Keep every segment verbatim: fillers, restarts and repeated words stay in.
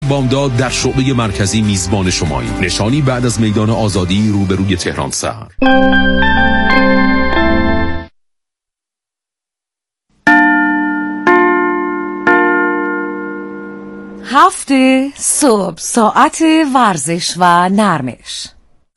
بامداد در شعبه مرکزی میزبان شمایی. نشانی بعد از میدان آزادی روبروی تهران سر. هفته صبح ساعت ورزش و نرمش.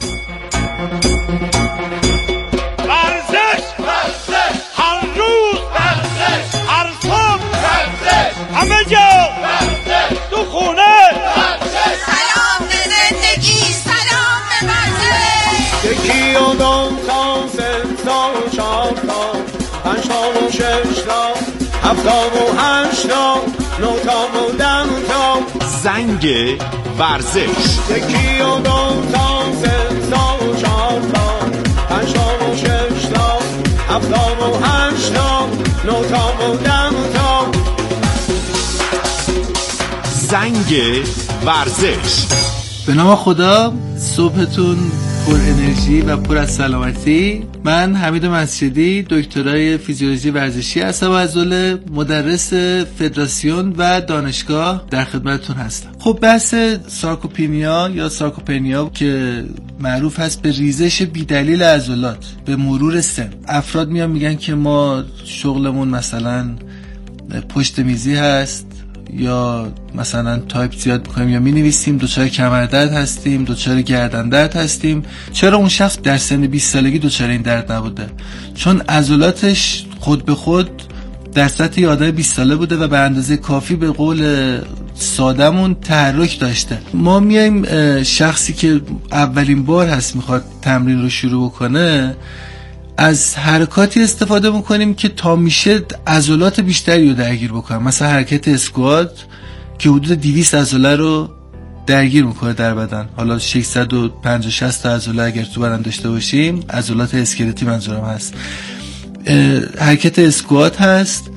ورزش ورزش هر روز ورزش هر صبح ورزش همه جا ورزش تو خونه ورزش سلام به زندگی سلام به ورزش یکی و دو تا سه تا و چهار تا پنج تا و شش تا هفت تا و هشت تا نه تا و ده تا زنگ ورزش یکی و دو تا سه تا و چهار تا پنج تا و شش تا هفت تا و هشت تا نه تا و ده تا زنگ ورزش. به نام خدا، صبحتون پر انرژی و پر از سلامتی. من حمید مسجدی، دکترای فیزیولوژی ورزشی عصب و عضله، مدرس فدراسیون و دانشگاه در خدمتتون هستم. خب بحث سارکوپنیا یا سارکوپنیا که معروف هست به ریزش بیدلیل عضلات به مرور سن. افراد میان میگن که ما شغلمون مثلا پشت میزی هست یا مثلا تایپ زیاد میکنیم یا مینویسیم، دچار کمردرد هستیم، دچار گردن درد هستیم. چرا اون شخص در سن بیست سالگی دچار این درد نبوده؟ چون عضلاتش خود به خود در سطح آدم بیست ساله بوده و به اندازه کافی به قول سادمون تحرک داشته. ما میایم شخصی که اولین بار هست میخواد تمرین رو شروع بکنه، از حرکاتی استفاده میکنیم که تا میشه عضلات بیشتری رو درگیر بکنه. مثلا حرکت اسکوات که حدود دویست عضله رو درگیر میکنه در بدن. حالا ششصد و پنجاه شصت تا عضله اگر تو بدن داشته باشیم، عضلات اسکلتی منظورم هست. حرکت اسکوات هست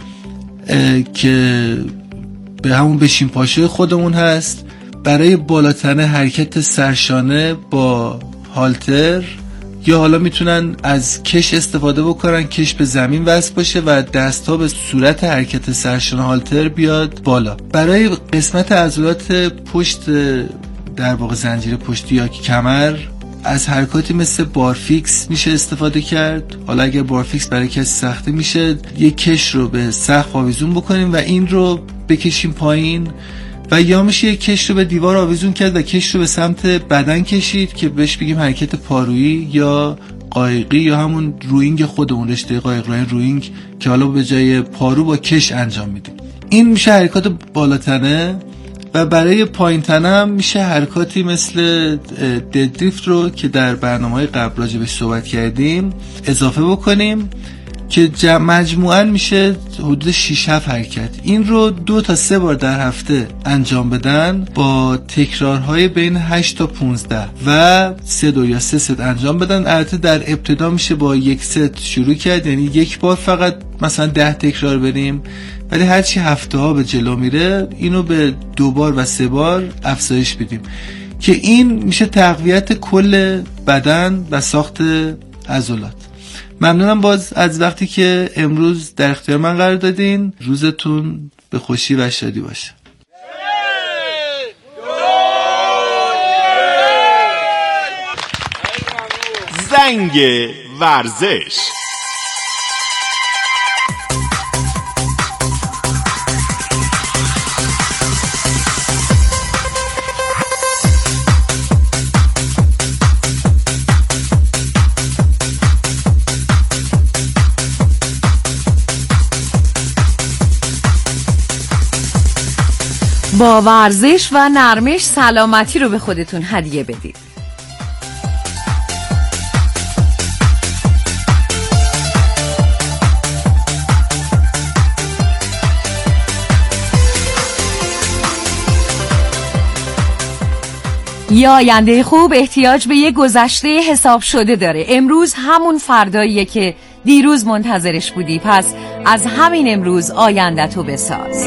که به همون بشین پاشوی خودمون هست. برای بالاتنه حرکت سرشانه با هالتر، یا حالا میتونن از کش استفاده بکنن، کش به زمین وصل باشه و دستها به صورت حرکت سرشانه هالتر بیاد بالا. برای قسمت عضلات پشت در واقع زنجیره پشتی یا کمر از حرکاتی مثل بارفیکس میشه استفاده کرد. حالا اگر بارفیکس برای کسی سخته میشه، یک کش رو به سقف آویزون بکنیم و این رو بکشیم پایین، و یا میشه یک کش رو به دیوار آویزون کرد و کش رو به سمت بدن کشید که بهش بگیم حرکت پارویی یا قایقی یا همون روینگ خودمون، رشته قایق راه روینگ که حالا به جای پارو با کش انجام میدیم. این میشه حرکات بالاتنه. و برای پایین تنه هم میشه حرکاتی مثل ددلیفت رو که در برنامه‌های قبل راجع بهش صحبت کردیم اضافه بکنیم که مجموعاً میشه حدود شش هفت حرکت. این رو دو تا سه بار در هفته انجام بدن با تکرارهای بین هشت تا پانزده و سه دو یا سه ست انجام بدن. البته در ابتدا میشه با یک ست شروع کرد، یعنی یک بار فقط مثلا ده تکرار بریم، ولی هرچی هفته ها به جلو میره اینو به دو بار و سه بار افزایش بدیم که این میشه تقویت کل بدن و ساخت عضلات. ممنونم باز از وقتی که امروز در اختیار من قرار دادین. روزتون به خوشی و شادی باشه. زنگ ورزش. با ورزش و نرمش سلامتی رو به خودتون هدیه بدید. یه آینده خوب احتیاج به یه گذشته حساب شده داره. امروز همون فرداییه که دیروز منتظرش بودی، پس از همین امروز آینده‌تو بساز.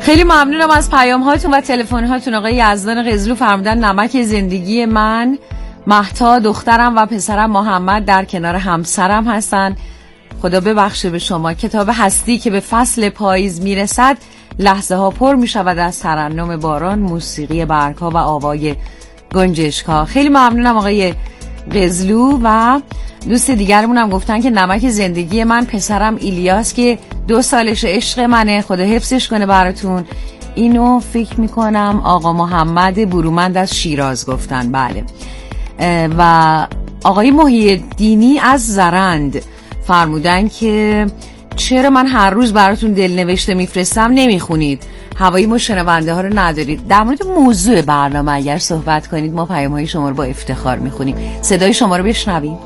خیلی ممنونم از پیام هاتون و تلفن هاتون. آقای یزدان قزلو فرمودن نمک زندگی من مهتا دخترم و پسرم محمد در کنار همسرم هستن. خدا ببخشه به شما. کتاب هستی که به فصل پاییز میرسد لحظه ها پر میشود از ترنم باران، موسیقی برگ‌ها و آوای گنجشک‌ها. خیلی ممنونم آقای قزلو. و دوست دیگرمون هم گفتن که نمک زندگی من پسرم ایلیاس که دو سالش عشق منه، خدا حفظش کنه براتون. اینو فکر میکنم آقا محمد برومند از شیراز گفتن. بله. و آقای محی الدینی از زرند فرمودن که چرا من هر روز براتون دلنوشته میفرستم نمیخونید، هوایی ما شنونده ها رو ندارید. در مورد موضوع برنامه اگر صحبت کنید ما پیام های شما رو با افتخار میخونیم. صدای شما رو بشنویم.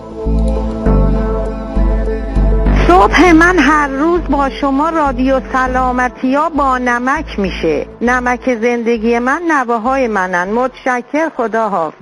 صبح من هر روز با شما رادیو سلامتی ها با نمک میشه. نمک زندگی من نوه های منن. متشکر، خدا حافظ.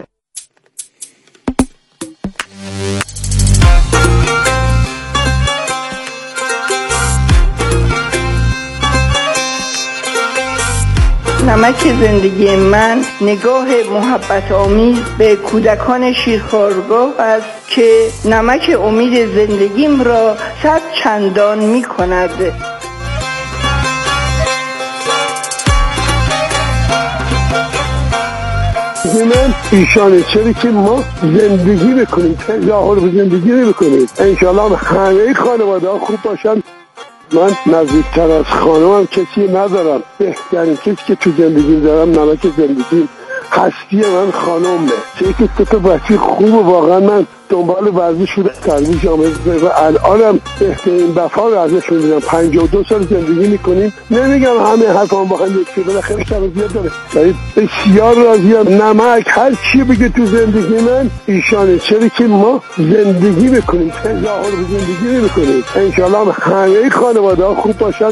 نمک زندگی من نگاه محبت آمیز به کودکان شیرخوارگاه است که نمک امید زندگیم را صد چندان می کند. من ایشانه چرا که ما زندگی بکنیم، تظاهر به زندگی بکنیم. انشالله همه خانواده ها خوب باشن. من نزدیکتر از خانمم کسی ندارم. بهترین کسی که تو زندگیم دارم نمک زندگیم هستی من خانمه. چه که تو تو بچه خوب و واقعا من دنبال ورزش رو ترویج آمده و الانم بهترین وفا رو ازشون میدم. پنجاه و دو سال زندگی میکنیم. نمیگم همه حرفان با هم یکی بالاخره شب زیاد داره، ولی بسیار راضیم. نمک هر چی بگه تو زندگی من ایشانه چرا که ما زندگی بکنیم، تظاهر به زندگی بکنیم. انشالله همه خانواده ها خوب باشن.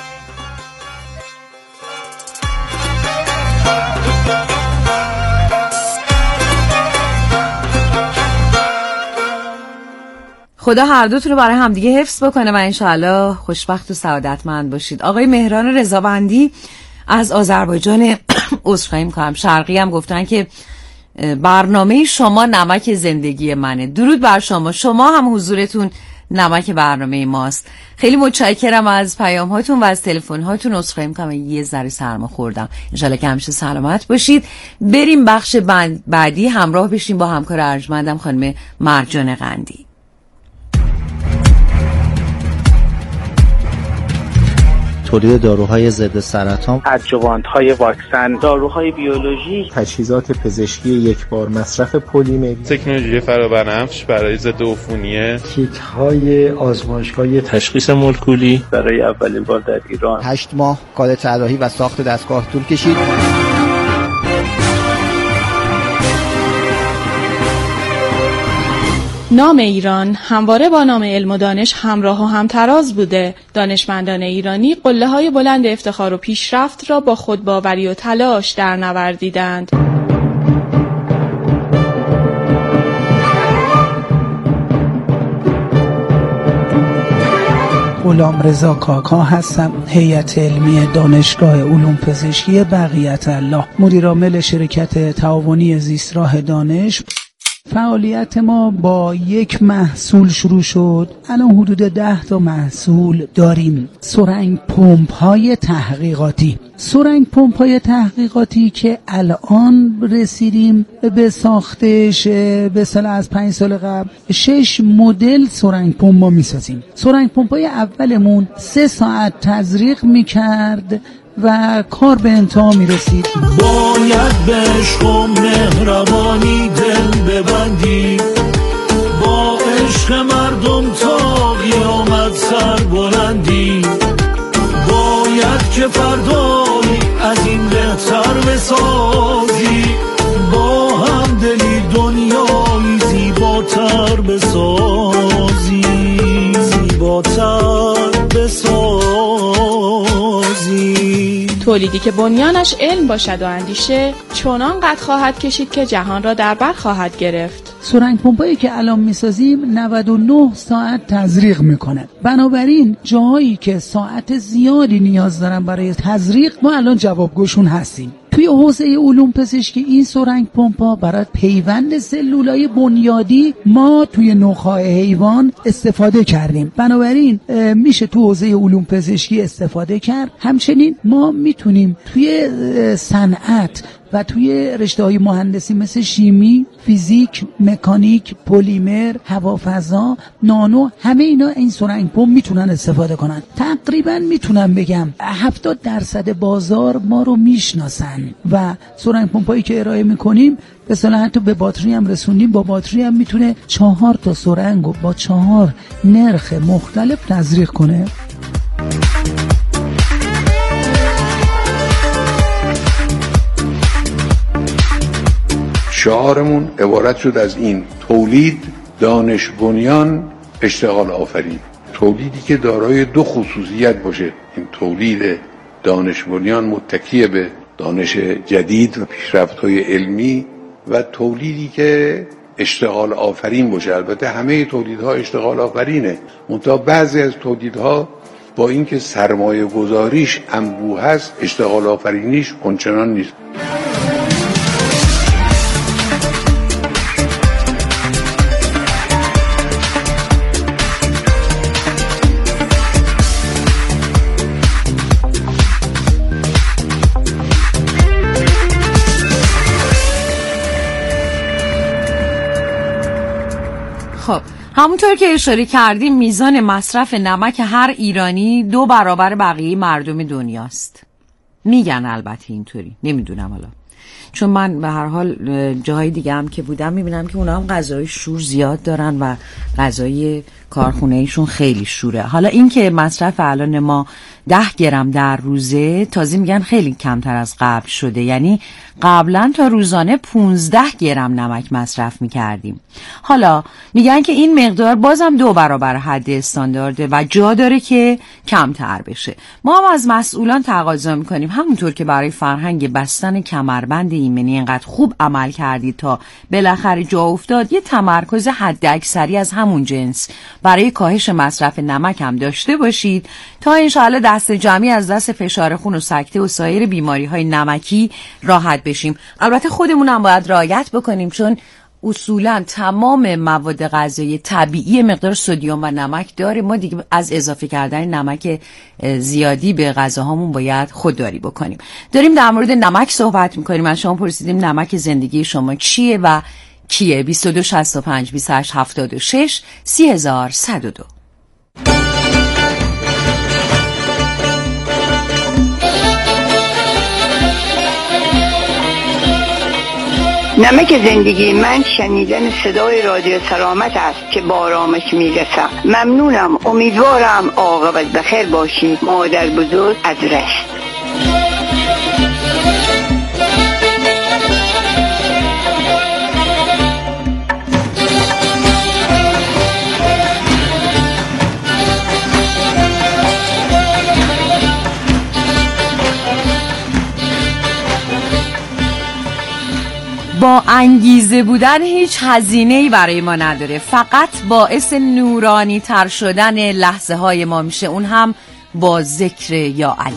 خدا هر دوتون رو برای همدیگه حفظ بکنه و انشاءالله خوشبخت و سعادتمند باشید. آقای مهران رضابندی از آذربایجان عذرخواهی می‌کنم شرقی هم گفتن که برنامه شما نمک زندگی منه. درود بر شما. شما هم حضورتون نمک برنامه ماست. خیلی متشکرم از پیام هاتون و از تلفن هاتون. عذرخواهی می‌کنم یه ذره سرما خوردم. انشالله که همیشه سلامت باشید. بریم بخش بعدی همراه بشیم با همکار ارجمندم خانم مرجان قندی. تولید داروهای ضد سرطان، ادجوانت‌های واکسن، داروهای بیولوژیک، تجهیزات پزشکی یک بار مصرف پلیمری، تکنولوژی فرابنفش برای ضد عفونی، کیت‌های آزمایشگاهی تشخیص مولکولی برای اولین بار در ایران. هشت ماه کار طراحی و ساخت دستگاه طول کشید. نام ایران همواره با نام علم و دانش همراه و همتراز بوده. دانشمندان ایرانی قله‌های بلند افتخار و پیشرفت را با خودباوری و تلاش در نوردیدند. غلامرضا کاکا هستم، هیئت علمی دانشگاه علوم پزشکی بقیت الله، مدیر عامل شرکت تعاونی زیستراه دانش. فعالیت ما با یک محصول شروع شد. الان حدود ده تا محصول داریم. سرنگ پمپ های تحقیقاتی سرنگ پمپ های تحقیقاتی که الان رسیدیم به ساختش به اصطلاح از پنج سال قبل شش مدل سرنگ پمپ ما میسازیم. سرنگ پمپ های اولمون سه ساعت تزریق میکرد و کار به انتها میرسید. باید به عشق و مهربانی دل ببندی، با عشق مردم تا قیامت سر بلندی. باید که فردایی از این بهتر بسازی، با هم دلی دنیایی زیباتر بسازی، زیباتر بسازی. تولیدی که بنیانش علم باشد و اندیشه، چنان قد خواهد کشید که جهان را در بر خواهد گرفت. سرنگ پمپایی که الان میسازیم نود و نه ساعت تزریق میکنه. بنابراین جاهایی که ساعت زیادی نیاز دارن برای تزریق ما الان جوابگوشون هستیم. توی حوزه علوم پزشکی این سرنگ پمپا برای پیوند سلولای بنیادی ما توی نخاع حیوان استفاده کردیم. بنابراین میشه تو حوزه علوم پزشکی استفاده کرد. همچنین ما میتونیم توی صنعت و توی رشته‌های مهندسی مثل شیمی، فیزیک، مکانیک، پلیمر، هوافضا، نانو، همه اینا این سرنگ پمپ میتونن استفاده کنن. تقریبا میتونم بگم هفتاد درصد بازار ما رو میشناسن و سرنگ پمپایی که ارائه میکنیم به اصطلاح حتی به باتری هم رسوندیم. با باتری هم میتونه چهار تا سرنگو با چهار نرخ مختلف تزریق کنه. شعارمون عبارت شد از این: تولید، دانش بنیان، اشتغال آفرین. تولیدی که دارای دو خصوصیت باشه. این تولید دانش بنیان متکی به دانش جدید و پیشرفت‌های علمی و تولیدی که اشتغال آفرین باشه. البته همه تولیدها اشتغال آفرینه، منتها بعضی از تولیدها با اینکه سرمایه گذاریش انبوه هست اشتغال آفرینیش اونچنان نیست. خب همونطور که اشاره کردیم میزان مصرف نمک هر ایرانی دو برابر بقیه مردم دنیاست. میگن البته اینطوری، نمیدونم حالا، چون من به هر حال جاهای دیگه هم که بودم میبینم که اونا هم غذای شور زیاد دارن و غذای کارخونه ایشون خیلی شوره. حالا این که مصرف الان ما ده گرم در روزه، تازه میگن خیلی کمتر از قبل شده، یعنی قبلا تا روزانه پونزده گرم نمک مصرف میکردیم. حالا میگن که این مقدار بازم دو برابر حد استاندارده و جا داره که کمتر بشه. ما هم از مسئولان تقاضا میکنیم همونطور که برای فرهنگ بستن کمربند ایمنی اینقدر خوب عمل کردید تا بالاخره جا افتاد، یه تمرکز حداکثری از همون جنس برای کاهش مصرف نمک هم داشته باشید تا انشاءالله دست جمعی از دست فشار خون و سکته و سایر بیماری های نمکی راحت بشیم. البته خودمون هم باید رعایت بکنیم، چون اصولا تمام مواد غذایی طبیعی مقدار سدیم و نمک داره. ما دیگه از اضافه کردن نمک زیادی به غذاهامون باید خودداری بکنیم. داریم در مورد نمک صحبت میکنیم. از شما پرسیدیم نمک زندگی شما چیه و کیه؟ بیست و دو شصت و پنج بیست و هشت هفتاد و شش سی هزار و صد و دو. نمک زندگی من شنیدن صدای رادیو سلامت است که با آرامش میرسم. ممنونم، امیدوارم عاقبت بخیر باشی. مادر بزرگ از رشت. با انگیزه بودن هیچ هزینه‌ای برای ما نداره، فقط باعث نورانی تر شدن لحظه های ما میشه، اون هم با ذکر یا علی.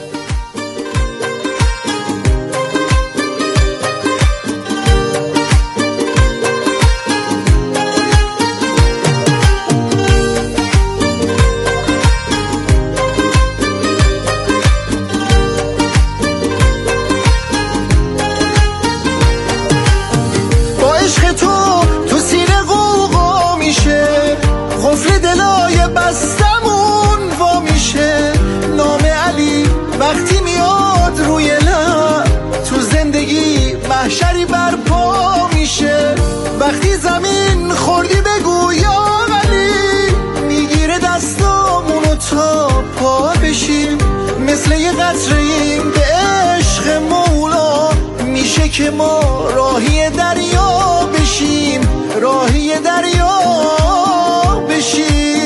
محشری برپا میشه وقتی زمین خوردی بگو یا ولی، میگیره دستامونو تا پا بشیم، مثل یه قطره‌ایم به عشق مولا، میشه که ما راهی دریا بشیم، راهی دریا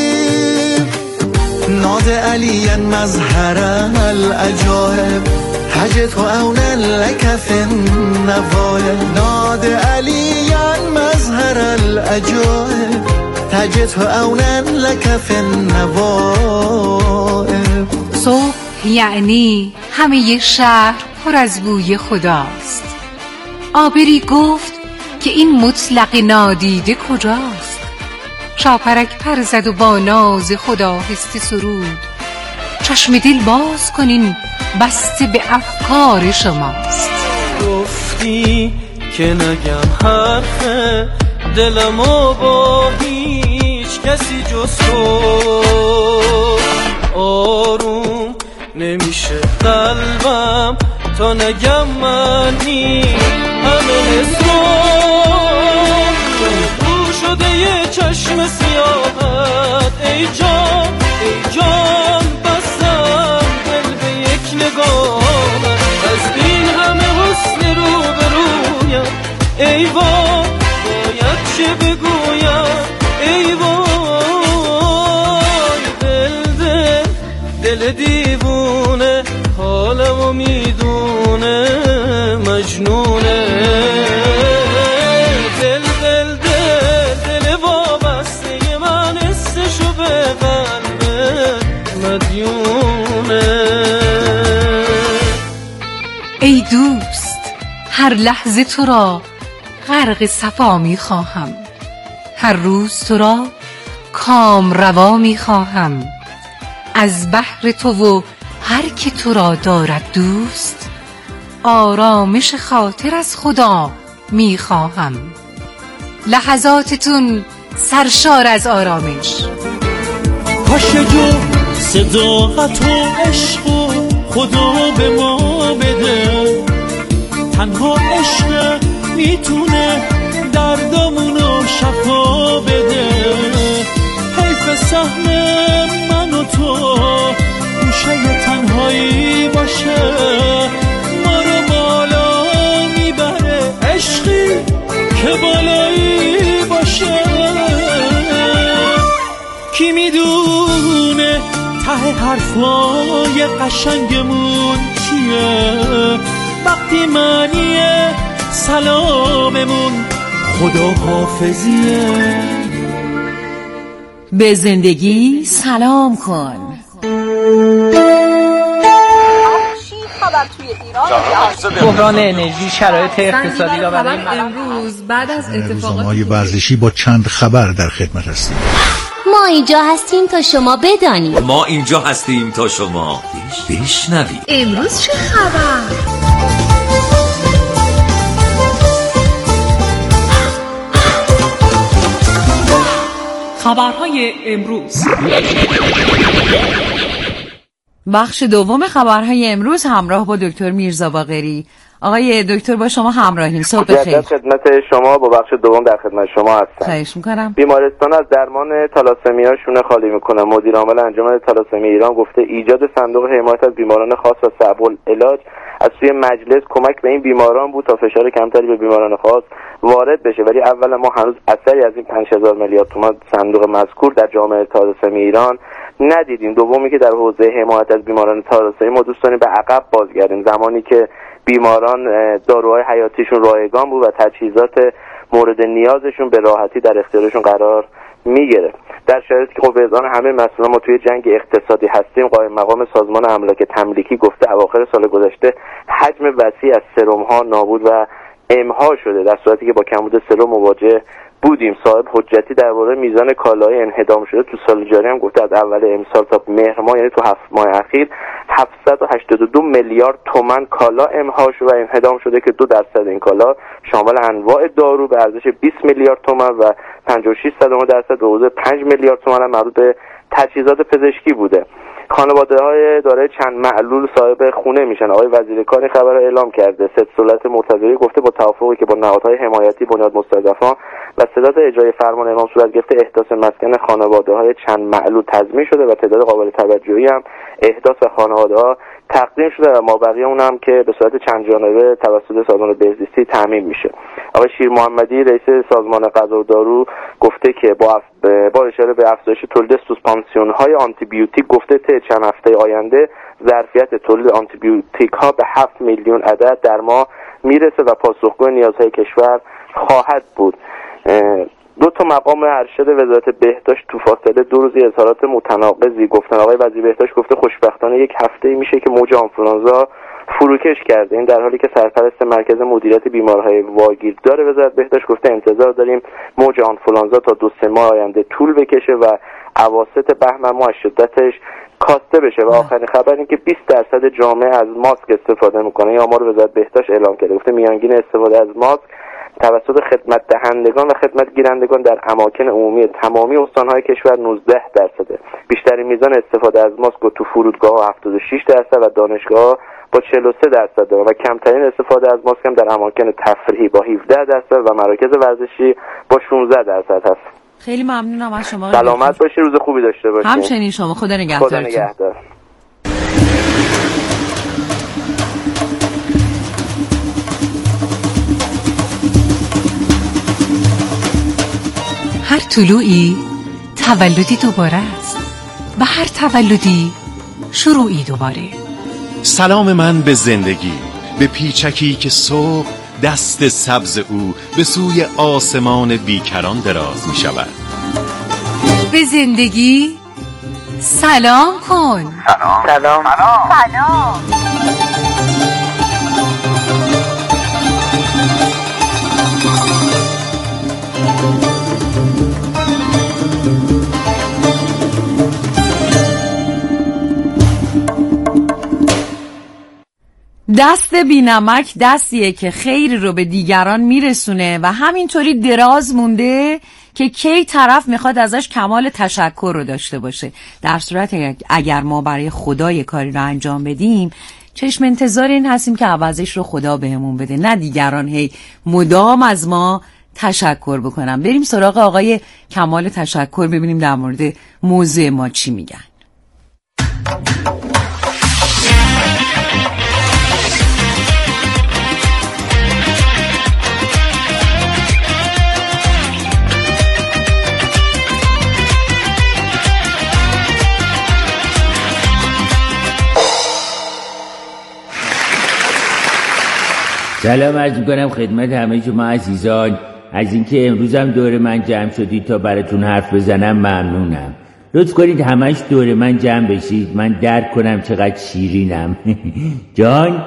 بشیم. ناد علی مظهر العجایب، تجد عونا لك في النوايا نادى عليا مظهر العجائب تجد عونا لك في النوايا. صبح یعنی همه شهر پر از بوی خداست. آبری گفت که این مطلق نادیده کجاست؟ شاپرک پر زد و با ناز خدا هستی سرود. چشم دل باز کنین بسته به افکار شماست. گفتی که نگم حرف دلمو با هیچ کسی جز تو آروم نمیشه قلبم تا نگم منی همه حساب رو شده یه چشم سیاحت. ای جان ای جان بستم دل به یک نگاه از این همه حسن رو به رویم. ای وای باید چه بگویم. ای وای دل دل دل دیوونه حالمو میدونه مجنونه. دل دل دل دل وابسته من حسشو به قلب مدیونه. ای دوست هر لحظه تو را غرق صفا می خواهم. هر روز تو را کام روا می خواهم. از بحر تو و هر که تو را دارد دوست آرامش خاطر از خدا می خواهم. لحظاتتون سرشار از آرامش. پاشه جو صداقت و عشق و خدا به ما بده. تنها عشق میتونه دردامونو شفا بده. حیف سهم من و تو گوشه تنهایی باشه. ما رو بالا میبره عشقی که بالایی باشه. کی میدونه ته حرفای قشنگمون چیه وقتی معنیه سلاممون خدا حافظیه. به زندگی سلام کن. بحران انرژی شرایط اقتصادی را برای امروز بعد از اتفاقات روزنامه‌های ورزشی با چند خبر در خدمت هستیم. ما اینجا هستیم تا شما بدانید. ما اینجا هستیم تا شما بشنوید. امروز چه خبر؟ خبرهای امروز. بخش دوم خبرهای امروز همراه با دکتر میرزا باقری. آقای دکتر با شما همراهیم. صبح بخیر. خدمت شما با بخش دوم در خدمت شما هستم. خواهش میکنم. بیمارستان از درمان تالاسمیا شونه خالی میکنه. مدیر عامل انجمن تالاسمی ایران گفته ایجاد صندوق حمایت از بیماران خاص و صعب العلاج از سوی مجلس کمک به این بیماران بود تا فشار کمتری به بیماران خاص وارد بشه، ولی اول ما هنوز اثری از این پنج هزار میلیارد تومان صندوق مذکور در جامعه تالاسمی ایران ندیدیم. دومی که در حوزه حمایت از بیماران تالاسمی ما دوست داریم به عقب بازگردیم، زمانی که بیماران داروهای حیاتیشون رایگان بود و تجهیزات مورد نیازشون به راحتی در اختیارشون قرار میگیره. در شرایطی که خب به اذعان همه مسئولان ما توی جنگ اقتصادی هستیم، قائم مقام سازمان املاک تملیکی گفته اواخر سال گذشته حجم وسیع از سرم ها نابود و امها شده، در صورتی که با کمبود سرم مواجه بودیم. صاحب حجتی درباره میزان کالای انهدام شده تو سال جاری هم گفته از اول امسال تا مهر ماه، یعنی تو هفت ماه اخیر هفتصد و هشتاد و دو میلیارد تومان کالا امها شده و انهدام شده که دو درصد این کالا شامل انواع دارو به ارزش بیست میلیارد تومان و پنجاه و شش درصد به حدود پنج میلیارد تومان مربوط به تجهیزات پزشکی بوده. خانواده‌های دارای چند معلول صاحب خونه میشن. آقای وزیر کار خبر رو اعلام کرده. سید سلطت مرتضوی گفته با توافقی که با نهادهای حمایتی بنیاد مستضعفان و سداد اجرای فرمان امام صورت گرفته احداث مسکن خانواده‌های چند معلول تضمین شده و تعداد قابل توجهی هم احداث و خانواده‌ها تقدیم شده و مابقی اون هم که به صورت چند جانبه توسط سازمان بهزیستی تامین میشه. آقای شیر محمدی رئیس سازمان غذا و دارو گفته که با اف... با اشاره به افزایش تولید سوسپانسیون‌های آنتی بیوتیک گفته طی چند هفته آینده ظرفیت تولید آنتیبیوتیک ها به هفت میلیون عدد در ماه میرسه و پاسخگوی نیازهای کشور خواهد بود. دو تا مقام ارشد وزارت بهداشت تو فاصله دو روزی اظهارات متناقضی گفتن. آقای وزیر بهداشت گفته خوشبختانه یک هفته میشه که موج آنفولانزا فروکش کرده، این در حالی که سرپرست مرکز مدیریت بیماریهای واگیردار وزارت بهداشت گفته انتظار داریم موج آنفولانزا تا دو سه ماه آینده طول بکشه و اواسط بهمن ماه از شدتش کاسته بشه. و آخرین خبر این که بیست درصد جامعه از ماسک استفاده میکنه. یا آمار وزارت بهداشت اعلام کرده، گفته میانگین استفاده از ماسک توسط خدمت دهندگان و خدمت گیرندگان در اماکن عمومی تمامی استان‌های کشور نوزده درصده. بیشترین میزان استفاده از ماسک تو فرودگاه‌ها هفتاد و شش درصد و دانشگاه‌ها با چهل و سه درصد داره و کمترین استفاده از ماسک هم در اماکن تفریحی با هفده درصد و مراکز ورزشی با شانزده درصد هست. خیلی ممنونم از شما. سلامت باشی، روز خوبی داشته باشی. همچنین شما. خدا نگهدارتون. خدا نگهدار. هر طلوعی تولدی دوباره است و هر تولدی شروعی دوباره. سلام من به زندگی، به پیچکی که صبح دست سبز او به سوی آسمان بیکران دراز می شود. به زندگی سلام کن. سلام سلام سلام. دست بی‌نمک دستیه که خیر رو به دیگران میرسونه و همینطوری دراز مونده که کی طرف میخواد ازش کمال تشکر رو داشته باشه. در صورت اگر ما برای خدا یه کاری رو انجام بدیم، چشم انتظار این هستیم که عوضش رو خدا بهمون بده، نه دیگران هی مدام از ما تشکر بکنن. بریم سراغ آقای کمال تشکر ببینیم در مورد موضوع ما چی میگن. سلام عرض می‌کنم خدمت همه شما عزیزان از اینکه امروز هم دور من جمع شدید تا براتون حرف بزنم ممنونم. لطف کنید همش دور من جمع بشید من درک کنم چقدر شیرینم. جان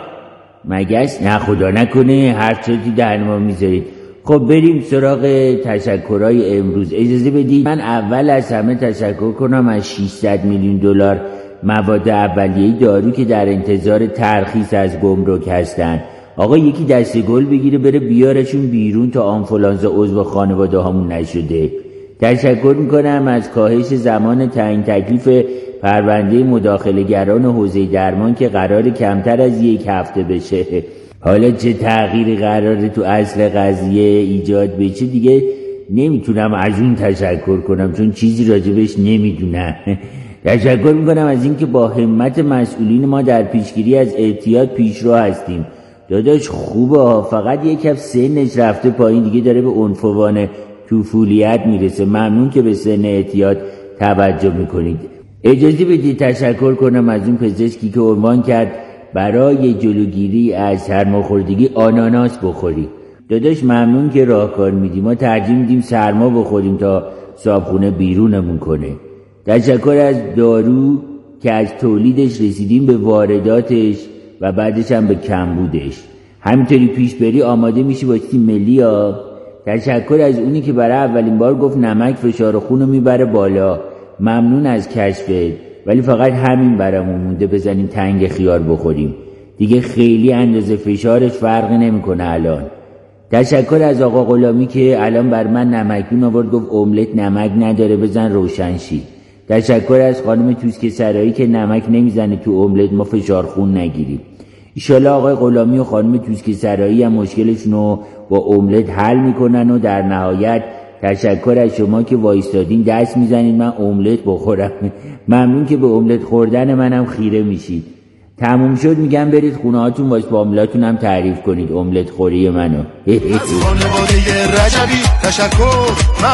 مگس نه خدا نکنه هر چیزی دهن ما میذارید. خب بریم سراغ تشکرهای امروز. اجازه بدید من اول از همه تشکر کنم از ششصد میلیون دلار مواد اولیه دارو که در انتظار ترخیص از گمرک هستن. آقا یکی دسته گل بگیره بره بیارشون بیرون تا آنفولانزا عضو خانواده هامون نشده. تشکر میکنم از کاهش زمان تعیین تکلیف پرونده مداخله گران حوزه درمان که قرار کمتر از یک هفته بشه. حالا چه تغییری قراره تو اصل قضیه ایجاد بشه دیگه نمیتونم از اون تشکر کنم چون چیزی راجبش نمیدونم. تشکر میکنم از اینکه با همت مسئولین ما در پیشگیری از اعتیاد پیشرو هستیم. داداش خوبه فقط یک کف سنش رفته پایین دیگه داره به عنفوان طفولیت میرسه. ممنون که به سن اعتیاد توجه میکنید. اجازه بدید تشکر کنم از اون پزشکی که عنوان کرد برای جلوگیری از سرماخوردگی آناناس بخوری. داداش ممنون که راهکار میدیم. ما ترجیح میدیم سرما بخوریم تا صابخونه بیرونمون کنه. تشکر از دارو که از تولیدش رسیدیم به وارداتش و بعدش هم به کمبودش. همینطوری پیش بری آماده میشی با چیزی ملی ها. تشکر از اونی که برای اولین بار گفت نمک فشار خونو میبره بالا. ممنون از کشفت ولی فقط همین برامون مونده بزنیم تنگ خیار بخوریم دیگه خیلی اندازه فشارش فرقی نمیکنه الان. تشکر از آقا غلامی که الان بر من نمکدون آورد گفت املت نمک نداره بزن روشن شی. تشکر از خانم توسکه سرایی که نمک نمیزنه تو املت ما فشار خون نگیریم. ایشالا آقای غلامی و خانم توسکه سرایی هم مشکلشونو با املت حل میکنن و در نهایت تشکر از شما که وایستادین دست میزنید من املت بخورم. ممنون که به املت خوردن منم خیره میشید. تموم شد میگم برید خونه هاتون واسه فامیلاتون هم تعریف کنید املت خوری منو. از خانواده رجبی تشکر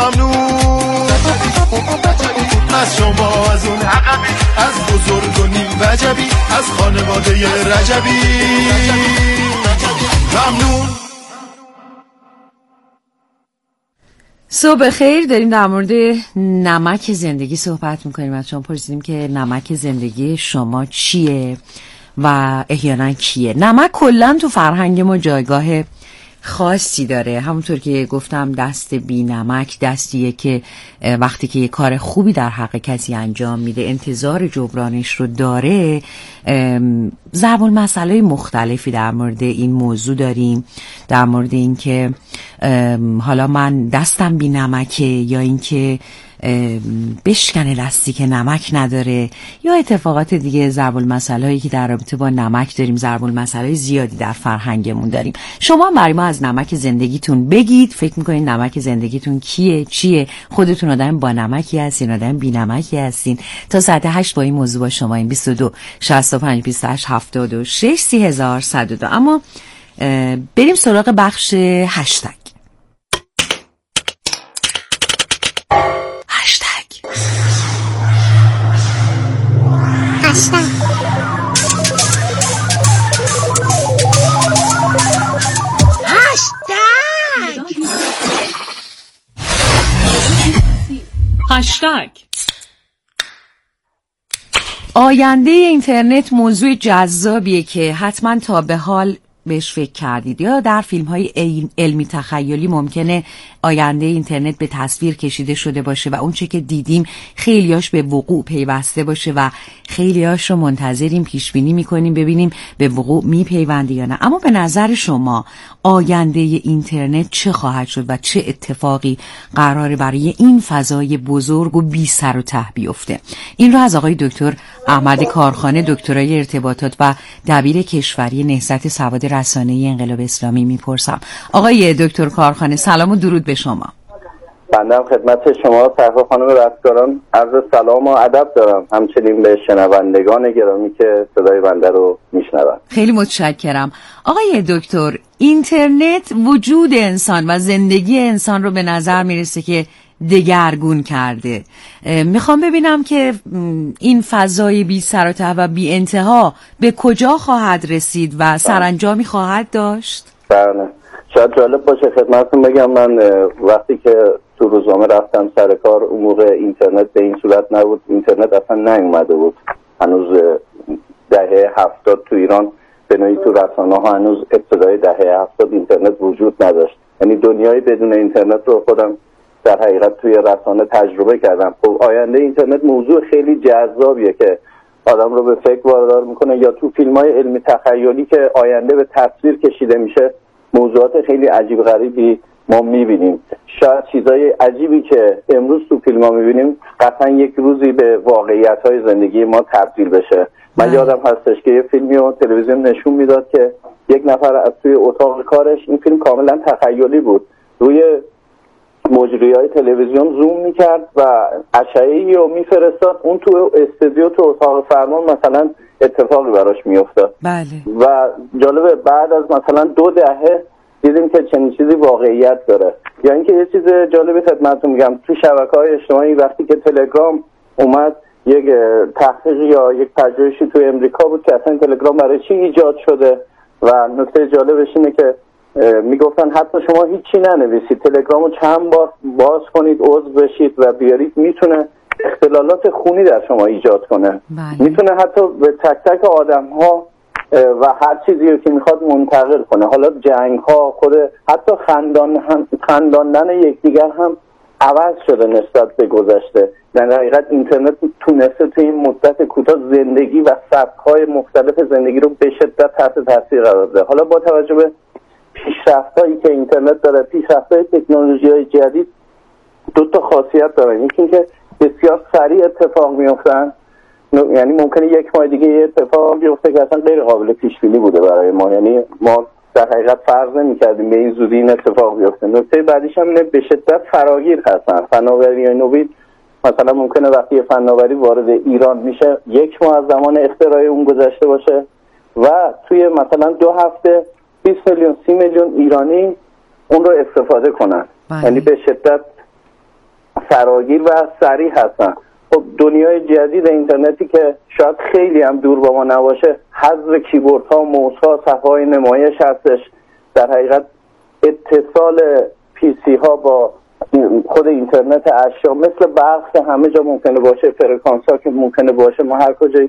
ممنون از شما از اون عقبی از بزرگ و نیم وجبی از خانواده رجبی. ممنون. صبح خیر. داریم در مورد نمک زندگی صحبت میکنیم. از شما پرسیدیم که نمک زندگی شما چیه و احیانا کیه. نمک کلا تو فرهنگ ما جایگاه خاصی داره. همونطور که گفتم دست بی نمک دستیه که وقتی که یه کار خوبی در حق کسی انجام میده انتظار جبرانش رو داره. ضرب المثل‌های مختلفی در مورد این موضوع داریم، در مورد این که حالا من دستم بی نمکه یا این که بشکنه دستی که نمک نداره یا اتفاقات دیگه. ضرب المثل‌هایی که در رابطه با نمک داریم، ضرب المثل‌های زیادی در فرهنگمون داریم. شما برای ما از نمک زندگیتون بگید. فکر می‌کنید نمک زندگیتون کیه، چیه؟ خودتون آدم با نمکی هستین، آدم بی نمکی هستین؟ تا ساعت هشت با این موضوع با شما این بیست و دو شصت و پنج بیست و هشت هفتاد و شش سی هزار و صد و دو. اما بریم سراغ بخش هشتگ. هشتگ. آینده اینترنت موضوع جذابیه که حتما تا به حال بهش فکر کردید. یا در فیلم های علمی تخیلی ممکنه آینده اینترنت به تصویر کشیده شده باشه و اون چه که دیدیم خیلیاش به وقوع پیوسته باشه و خیلیاش رو منتظریم، پیش بینی میکنیم ببینیم به وقوع میپیونده یا نه. اما به نظر شما آینده اینترنت چه خواهد شد و چه اتفاقی قراره برای این فضای بزرگ و بی سر و ته بیفته؟ این رو از آقای دکتر احمد کارخانه، دکترای ارتباطات و دبیر کشوری نهضت سواد رسانه‌ای انقلاب اسلامی میپرسم. آقای دکتر کارخانه سلام و درود به شما. بنده خدمت شما صحبه خانم رستگاران عرض سلام و ادب دارم، همچنین به شنوندگان گرامی که صدای بنده رو میشنوند. خیلی متشکرم. آقای دکتر، اینترنت وجود انسان و زندگی انسان رو به نظر میرسه که دگرگون کرده. میخوام ببینم که این فضای بی سر و ته و بی انتها به کجا خواهد رسید و سرانجامی خواهد داشت؟ بله، شاید جالب باشه خدمتتون بگم من وقتی که تو روزنامه رفتم سر کار اون موقع اینترنت به این صورت نبود، اینترنت اصلا نیومده بود هنوز. دهه هفتاد تو ایران به نوعی تو رسانه ها هنوز ابتدای دهه هفتاد اینترنت وجود نداشت. یعنی دنیای بدون اینترنت رو خودم در حقیقت توی رسانه تجربه کردم. خب آینده اینترنت موضوع خیلی جذابیه که آدم رو به فکر وادار میکنه. یا تو فیلم‌های علمی تخیلی که آینده به تصویر کشیده میشه موضوعات خیلی عجیب غریبی ما میبینیم. شاید چیزای عجیبی که امروز تو فیلم‌ها میبینیم قطعا یک روزی به واقعیت‌های زندگی ما تبدیل بشه. من یادم هستش که یه فیلمی رو تلویزیون نشون میداد که یک نفر از توی اتاق کارش، این فیلم کاملا تخیلی بود، روی مجریهای تلویزیون زوم میکرد و اشعه‌ای رو میفرستاد، اون تو استودیو تو اتاق فرمان مثلا اتفاقی براش میافتاد. بله. و جالبه بعد از مثلا دو دهه دیدیم که چنین چیزی واقعیت داره. یا اینکه یه چیز جالبی خدمتتون میگم، تو شبکه‌های اجتماعی وقتی که تلگرام اومد یک تحقیق یا یک پژوهشی تو امریکا بود که اصلا تلگرام برای چی ایجاد شده و نکته جالبش اینه که میگفتن حتی شما هیچی ننویسید، تلگرامو چند بار باز کنید، عضو بشید و بیارید، میتونه اختلالات خونی در شما ایجاد کنه. بله. میتونه حتی به تک تک آدم ها و هر چیزی رو که میخواد منتقل کنه. حالا جنگ ها، خود حتی خندان خنداندن یکدیگر هم عوض شده نسبت به گذشته. در حقیقت اینترنت تونسته توی این مدت کوتاه زندگی و سبک‌های مختلف زندگی رو به شدت تحت تاثیر قرار بده. حالا با توجه به پیشرفت‌هایی که اینترنت داره، پیشرفت‌های تکنولوژی‌های جدید، دو تا خاصیت داره. یکی اینکه بسیار سریع اتفاق میافتن، یعنی ممکنه یک ماه دیگه یه اتفاق بیفته که اصلا غیر قابل پیش بینی بوده برای ما، یعنی ما در حقیقت فرض نمی‌کردیم به این زودی این اتفاق بیفته. نکته بعدیش هم اینه به شدت فراگیر هستن. فناوری‌های نوین مثلا ممکنه وقتی یه فناوری وارد ایران میشه یک ماه از زمان اختراع اون گذشته باشه و توی مثلا دو هفته بیست میلیون سی میلیون ایرانی اون رو استفاده کنن. یعنی به شدت فراگیر و سریع هستن. خب دنیای جدید اینترنتی که شاید خیلی هم دور با ما نباشه، حذف کیبورد ها، موس ها، صفحه های نمایش هستش. در حقیقت اتصال پی سی ها با خود اینترنت اشیا مثل برق که همه جا ممکنه باشه، فرکانس ها که ممکنه باشه، ما هر کجای